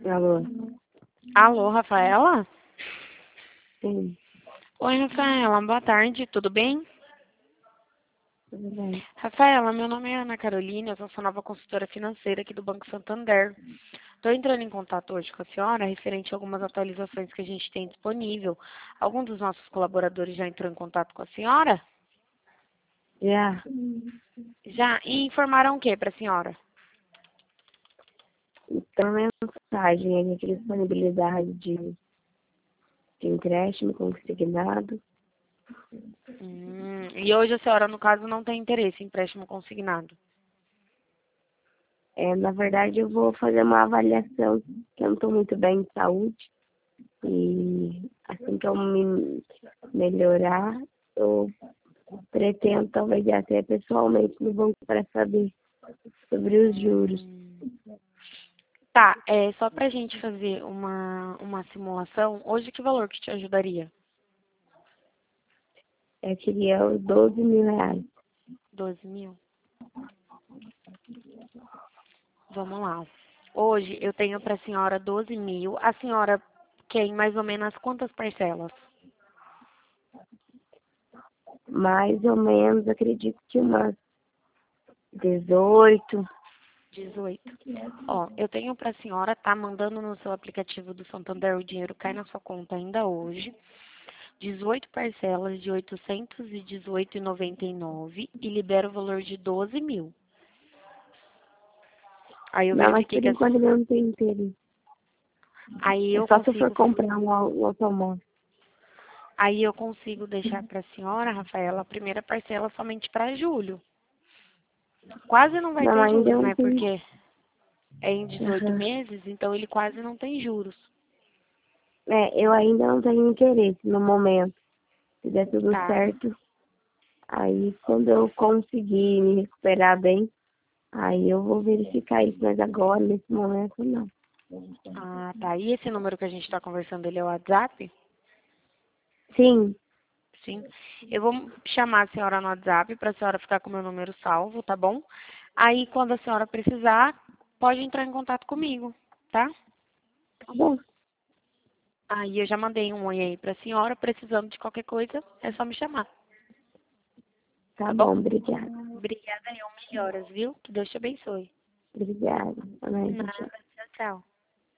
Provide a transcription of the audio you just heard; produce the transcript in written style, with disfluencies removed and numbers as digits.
Alô? Alô, Rafaela? Sim, Oi, Rafaela, boa tarde, tudo bem? tudo bem. Rafaela, meu nome é Ana Carolina, eu sou sua nova consultora financeira aqui do Banco Santander. Estou entrando em contato hoje com a senhora referente a algumas atualizações que a gente tem disponível. Algum dos nossos colaboradores já entrou em contato com a senhora? Já, Já? E informaram o que para a senhora? então mensagem aí de disponibilidade de empréstimo consignado. E hoje a senhora, no caso, não tem interesse em empréstimo consignado? Na verdade, eu vou fazer uma avaliação, que eu não estou muito bem de saúde. E assim que eu me melhorar, eu pretendo talvez ir até pessoalmente no banco para saber sobre os juros. Tá, só para a gente fazer uma simulação, hoje que valor que te ajudaria? Eu queria os 12 mil reais. 12 mil? Vamos lá. Hoje eu tenho para a senhora 12 mil. A senhora quer em mais ou menos quantas parcelas? Mais ou menos, acredito que umas 18. 18. Ó, eu tenho para a senhora, tá mandando no seu aplicativo do Santander, o dinheiro cai na sua conta ainda hoje. 18 parcelas de 818,99 e libera o valor de 12 mil. Aí eu Não, mas verifiquei por que enquanto eu não tenho interesse. aí É eu só se eu for consigo comprar um automóvel. aí eu consigo deixar para a senhora, Rafaela, a primeira parcela somente para julho. Quase não vai Não, ter ainda juros, eu não né? tenho. Porque é em 18 Aham. meses, então ele quase não tem juros. Eu ainda não tenho interesse no momento. Se der tudo Tá. certo, aí quando eu conseguir me recuperar bem, aí eu vou verificar isso. Mas agora, nesse momento, não. Ah, tá. E esse número que a gente está conversando, ele é o WhatsApp? Sim, Sim. Eu vou chamar a senhora no WhatsApp para a senhora ficar com o meu número salvo, tá bom? Aí, quando a senhora precisar, pode entrar em contato comigo, tá? tá bom. Aí eu já mandei um oi aí para a senhora, precisando de qualquer coisa, é só me chamar, Tá tá bom? bom, obrigada. Obrigada, eu melhoras, viu? Que Deus te abençoe. Obrigada. Amém. Nada, tchau, tchau.